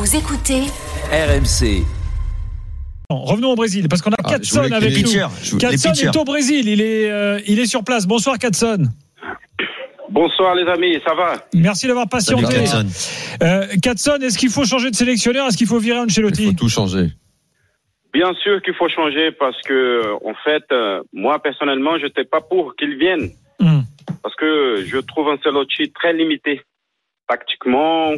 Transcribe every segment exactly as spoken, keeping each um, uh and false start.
Vous écoutez R M C. Revenons au Brésil, parce qu'on a ah, Katson avec nous. Katson est au Brésil, il est, euh, il est sur place. Bonsoir Katson. Bonsoir les amis, ça va? Merci d'avoir patienté. Salut, Katson. Euh, Katson, est-ce qu'il faut changer de sélectionneur? Est-ce qu'il faut virer Ancelotti? Il faut tout changer. Bien sûr qu'il faut changer parce que, en fait, euh, moi personnellement, je n'étais pas pour qu'il vienne. Mmh. Parce que je trouve Ancelotti très limité. Tactiquement,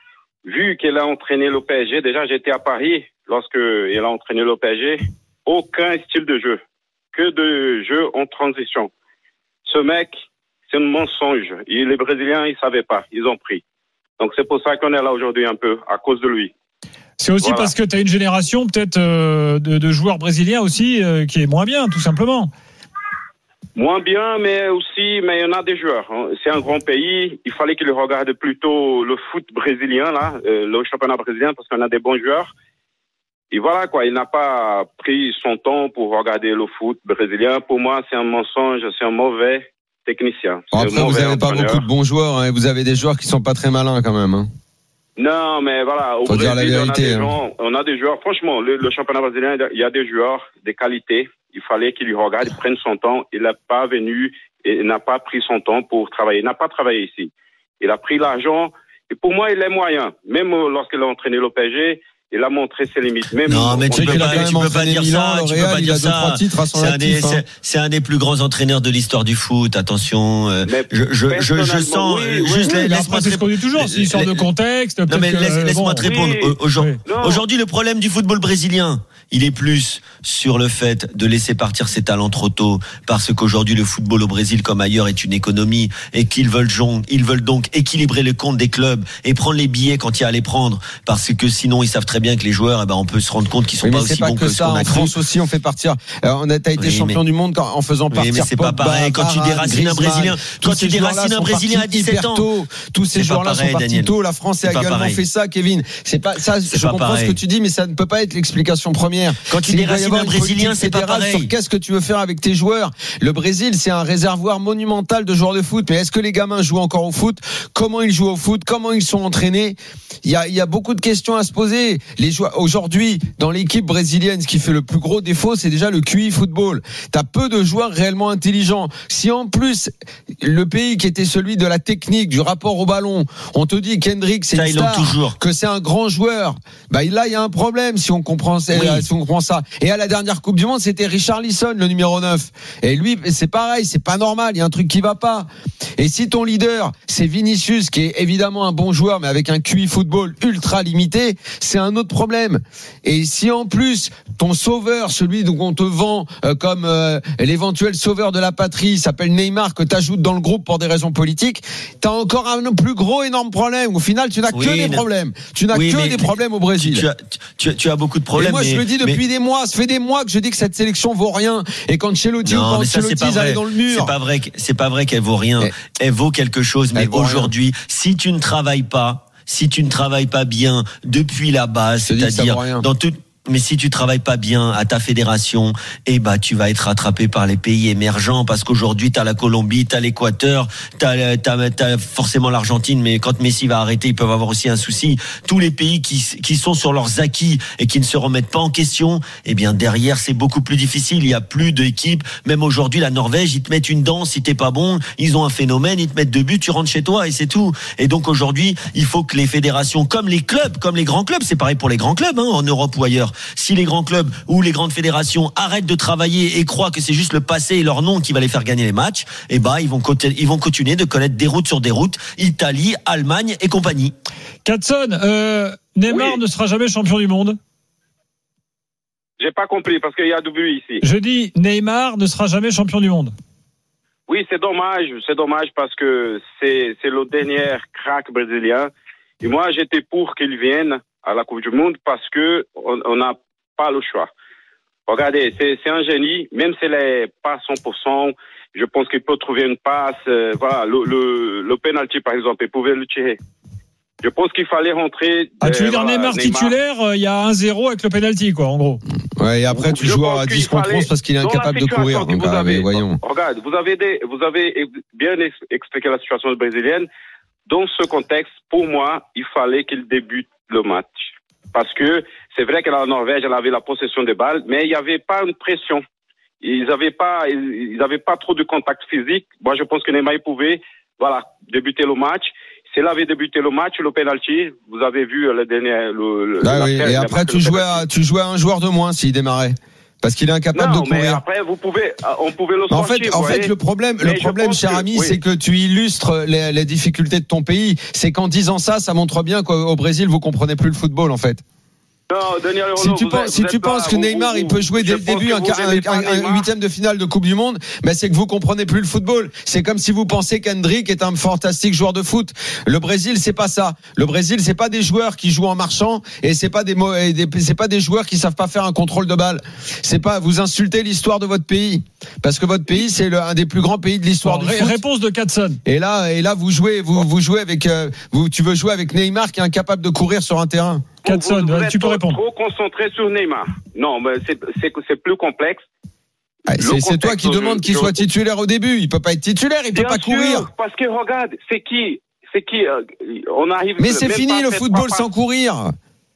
vu qu'il a entraîné l'O P S G, déjà j'étais à Paris lorsqu'il a entraîné l'O P S G, aucun style de jeu, que de jeu en transition. Ce mec, c'est un mensonge. Et les Brésiliens, ils ne savaient pas, ils ont pris. Donc c'est pour ça qu'on est là aujourd'hui un peu, à cause de lui. C'est aussi voilà. Parce que tu as une génération peut-être euh, de, de joueurs brésiliens aussi euh, qui est moins bien, tout simplement. Moins bien, mais aussi, mais il y en a des joueurs. C'est un grand pays. Il fallait qu'ils regardent plutôt le foot brésilien, là, euh, le championnat brésilien, parce qu'on a des bons joueurs. Et voilà, quoi. Il n'a pas pris son temps pour regarder le foot brésilien. Pour moi, c'est un mensonge, c'est un mauvais technicien. Bon, après, vous n'avez pas beaucoup de bons joueurs, hein. Vous avez des joueurs qui sont pas très malins, quand même, hein. Non, mais voilà, au Faut Brésil, dire la vérité, on, a des hein. gens, on a des joueurs, franchement, le, le championnat brésilien, il y a des joueurs, des qualités. Il fallait qu'il regarde, il prenne son temps. Il n'a pas venu, il n'a pas pris son temps pour travailler. Il n'a pas travaillé ici. Il a pris l'argent. Et pour moi, il est moyen. Même lorsqu'il a entraîné l'O P S G, il a montré ses limites. Même non, mais tu peux pas, tu peux pas dire ça. Tu peux pas dire ça. C'est un des, c'est, c'est un des plus grands entraîneurs de l'histoire du foot. Attention. Mais je, je, je, je sens. Oui, juste oui, laisse-moi te répondre toujours. C'est une sorte de contexte. Non, mais laisse, euh, laisse-moi bon, te répondre. Oui, aujourd'hui, oui. aujourd'hui, le problème du football brésilien, il est plus sur le fait de laisser partir ses talents trop tôt, parce qu'aujourd'hui le football au Brésil comme ailleurs est une économie et qu'ils veulent, ils veulent donc équilibrer le compte des clubs et prendre les billets quand il y a à les prendre, parce que sinon ils savent très bien que les joueurs, eh ben, on peut se rendre compte qu'ils sont oui, pas mais aussi pas bons que, que ça. ce qu'on a en cru. France aussi on fait partir. Alors, on a été oui, champion mais... du monde quand, en faisant partir. Oui, mais c'est Pogba, pas pareil quand tu déracines un Brésilien. Quand tu déracines un Brésilien à dix-sept ans, tous ces joueurs-là sont partis tôt. La France a également fait ça, Kevin. C'est pas ça. Je comprends ce que tu dis, mais ça ne peut pas être l'explication première. Quand tu déracines un Brésilien, c'est pas pareil. Sur qu'est-ce que tu veux faire avec tes joueurs? Le Brésil, c'est un réservoir monumental de joueurs de foot. Mais est-ce que les gamins jouent encore au foot? Comment ils jouent au foot? Comment ils sont entraînés? Il y a, il y a beaucoup de questions à se poser. Les joueurs, aujourd'hui, dans l'équipe brésilienne, ce qui fait le plus gros défaut, c'est déjà le Q I football. T'as peu de joueurs réellement intelligents. Si en plus, le pays qui était celui de la technique, du rapport au ballon, on te dit qu'Hendrick, c'est ça, une star, toujours. Que c'est un grand joueur, bah là, il y a un problème si on comprend, oui. si on comprend ça. Et à la dernière Coupe du Monde, c'était Richarlison, le numéro neuf. Et lui, c'est pareil, c'est pas normal, il y a un truc qui va pas. Et si ton leader, c'est Vinicius, qui est évidemment un bon joueur, mais avec un Q I football ultra limité, c'est un autre problème. Et si en plus, ton sauveur, celui dont on te vend euh, comme euh, l'éventuel sauveur de la patrie, s'appelle Neymar, que t'ajoutes dans le groupe pour des raisons politiques, t'as encore un plus gros énorme problème. Au final, tu n'as oui, que des problèmes. Tu n'as oui, que des problèmes au Brésil. Tu as, tu, tu as beaucoup de problèmes. Et moi, mais, je le dis depuis mais... des mois. Ça fait des mois que je dis que cette sélection vaut rien. Et quand Ancelotti ou quand Ancelotti allaient dans le mur. C'est pas vrai. C'est pas vrai qu'elle vaut rien. Et elle vaut quelque chose. Mais aujourd'hui, rien. Si tu ne travailles pas, si tu ne travailles pas bien depuis la base, c'est-à-dire dans toute mais si tu travailles pas bien à ta fédération, eh bah, tu vas être rattrapé par les pays émergents, parce qu'aujourd'hui, t'as la Colombie, t'as l'Équateur, t'as, t'as, t'as forcément l'Argentine, mais quand Messi va arrêter, ils peuvent avoir aussi un souci. Tous les pays qui, qui sont sur leurs acquis et qui ne se remettent pas en question, eh bien, derrière, c'est beaucoup plus difficile. Il y a plus d'équipes. Même aujourd'hui, la Norvège, ils te mettent une danse, si t'es pas bon, ils ont un phénomène, ils te mettent deux buts, tu rentres chez toi et c'est tout. Et donc, aujourd'hui, il faut que les fédérations, comme les clubs, comme les grands clubs, c'est pareil pour les grands clubs, hein, en Europe ou ailleurs, si les grands clubs ou les grandes fédérations arrêtent de travailler et croient que c'est juste le passé et leur nom qui va les faire gagner les matchs, eh ben, ils vont, ils vont continuer de connaître des routes sur des routes, Italie, Allemagne et compagnie. Katson, euh, Neymar oui. ne sera jamais champion du monde? J'ai pas compris parce qu'il y a du bruit ici. Je dis Neymar ne sera jamais champion du monde. Oui, c'est dommage, c'est dommage parce que c'est, c'est le dernier crack brésilien. Et moi, j'étais pour qu'il vienne à la Coupe du Monde parce que on n'a pas le choix. Regardez, c'est, c'est un génie, même s'il n'est pas cent pour cent, je pense qu'il peut trouver une passe. Euh, voilà, le, le, le penalty, par exemple, il pouvait le tirer. Je pense qu'il fallait rentrer. Ah, tu veux dire voilà, Neymar, Neymar titulaire, il euh, y a un zéro avec le penalty, quoi, en gros. Ouais, et après, tu je joues à dix contre onze parce qu'il est incapable de courir. Donc, vous avez, voyons. Regarde, vous avez, des, vous avez bien expliqué la situation brésilienne. Dans ce contexte, pour moi, il fallait qu'il débute le match. Parce que c'est vrai que la Norvège, elle avait la possession des balles, mais il n'y avait pas une pression. Ils n'avaient pas, ils avaient pas trop de contact physique. Moi, je pense que Neymar pouvait, voilà, débuter le match. S'il avait débuté le match, le penalty, vous avez vu le dernier. Le, ah oui, et après, tu jouais, à, tu jouais à un joueur de moins s'il démarrait. Parce qu'il est incapable non, de courir. Mais après, vous pouvez, on pouvait le en fait, en fait, le problème, le problème, cher ami, que, oui. c'est que tu illustres les, les difficultés de ton pays. C'est qu'en disant ça, ça montre bien qu'au Brésil, vous comprenez plus le football, en fait. Non, Daniel Renaud, si tu, vous penses, êtes, si tu penses pas, que vous, Neymar vous, il peut jouer dès le début un, un, un huitième de finale de Coupe du Monde, ben c'est que vous comprenez plus le football. C'est comme si vous pensez qu'Hendrick est un fantastique joueur de foot. Le Brésil, c'est pas ça. Le Brésil, c'est pas des joueurs qui jouent en marchant et c'est pas des, des c'est pas des joueurs qui savent pas faire un contrôle de balle. C'est pas vous insultez l'histoire de votre pays parce que votre pays c'est le, un des plus grands pays de l'histoire du foot. Réponse de Katson. Et là et là vous jouez vous vous jouez avec euh, vous tu veux jouer avec Neymar qui est incapable de courir sur un terrain. Katson, vous, vous tu peux répondre. Trop concentré sur Neymar. Non, mais c'est, c'est, c'est plus complexe. Ah, c'est, c'est toi qui demandes qu'il soit titulaire au début. Il peut pas être titulaire, il peut pas sûr, courir. Parce que regarde, c'est qui, c'est qui. Euh, on arrive. Mais c'est fini le football sans courir.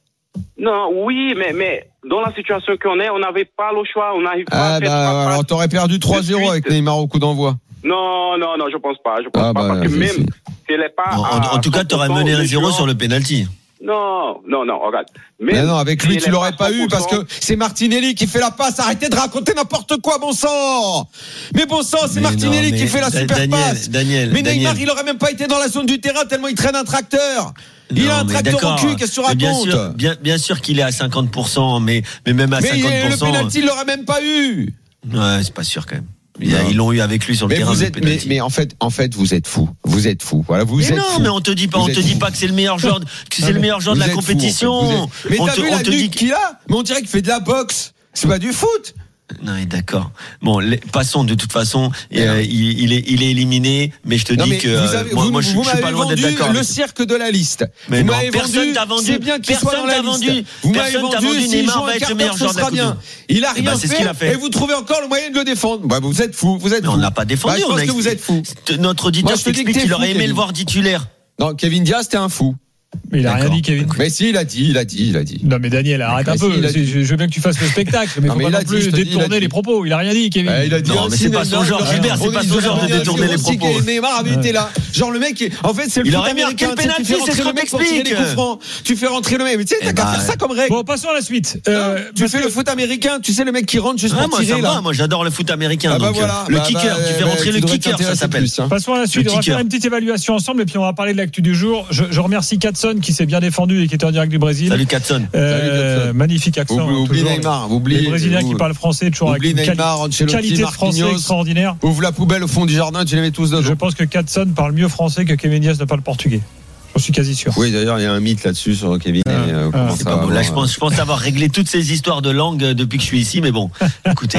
Non, oui, mais mais dans la situation qu'on est, on n'avait pas le choix. On n'arrive pas ah à faire. Bah, alors t'aurais perdu trois zéro avec Neymar au coup d'envoi. Non, non, non, je pense pas. Je pense ah pas bah, parce que même si elle est pas. En, à, en tout cas, t'aurais mené un zéro sur le penalty. Non, non, non, regarde. Mais non, avec lui, tu l'aurais pas eu parce que c'est Martinelli qui fait la passe. Arrêtez de raconter n'importe quoi, bon sang. Mais bon sang, c'est mais Martinelli non, qui fait la super Daniel, passe. Daniel, mais Neymar, Daniel. il aurait même pas été dans la zone du terrain tellement il traîne un tracteur. Il non, a un tracteur au cul, qu'est-ce que tu racontes? Bien sûr, bien, bien sûr qu'il est à cinquante pour cent, mais, mais même à mais cinquante pour cent. Mais le penalty, il l'aurait même pas eu. Ouais, c'est pas sûr quand même. Ils l'ont eu avec lui sur le mais terrain. Vous êtes, mais, mais en fait, en fait, vous êtes fou. Vous êtes fou. Voilà, vous mais êtes non, fou. mais on te dit pas, vous on te dit pas que c'est le meilleur joueur, que c'est le meilleur joueur de la compétition. Fou, en fait. Mais on t'as te, vu on la te nuque dit qu'il a? Mais on dirait qu'il fait de la boxe. C'est pas du foot. Non, d'accord. Bon, les, passons de toute façon. Euh, il, il est, il est éliminé, mais je te non, dis que vous avez, euh, moi, vous, moi, je, vous je suis pas loin d'être d'accord. Le cirque de la liste. Mais vous non, m'avez personne vendu. T'a vendu. C'est bien qu'il soit dans la vendu. liste. Vous m'avez vendu. vendu S'il Neymar joue va un être le meilleur quart d'heure, ce sera bien. Il a rien fait. Et vous trouvez encore le moyen de le défendre. Bah, vous êtes fou. Vous êtes. Mais on l'a pas défendu. Je pense que vous êtes fou. Notre auditeur t'explique qu'il aurait aimé le voir titulaire. Non, Kevin Diaz, c'était un fou. Mais il a rien dit, Kevin. Mais si, il a dit, il a dit, il a dit. Non, mais Daniel, arrête un peu. Je, je veux bien que tu fasses le spectacle, mais il faut pas non plus détourner les propos. Il a rien dit, Kevin. Il a dit. Non, mais c'est pas son genre, Gilbert, c'est pas son genre de détourner les propos. Neymar avait été là. Genre le mec, en fait, c'est le foot américain. Tu fais rentrer le mec pour tirer les coups francs. Tu fais rentrer le mec. Mais tu sais, t'as qu'à faire ça comme règle. Bon, passons à la suite. Tu fais le foot américain. Tu sais le mec qui rentre juste pour tirer là. Moi, j'adore le foot américain. Le kicker, tu fais rentrer le kicker, ça s'appelle. Passons à la suite. On va faire une petite évaluation ensemble et puis on va parler de l'actu du jour. Je remercie Katson qui s'est bien défendu et qui était en direct du Brésil. Salut Katson. Euh, Salut magnifique accent. Vous oubliez Neymar. Vous oubliez les Brésiliens qui parlent français, toujours avec une Neymar, quali- qualité de français extraordinaire. Ouvre la poubelle au fond du jardin, tu les mets tous dedans. Je pense que Katson parle mieux français que Kevin Diaz ne parle portugais. J'en suis quasi sûr. Oui, d'ailleurs, il y a un mythe là-dessus sur Kevin. Ah, et, euh, ah, c'est pas bon. Là, je pense, je pense avoir réglé toutes ces histoires de langue depuis que je suis ici, mais bon, écoutez.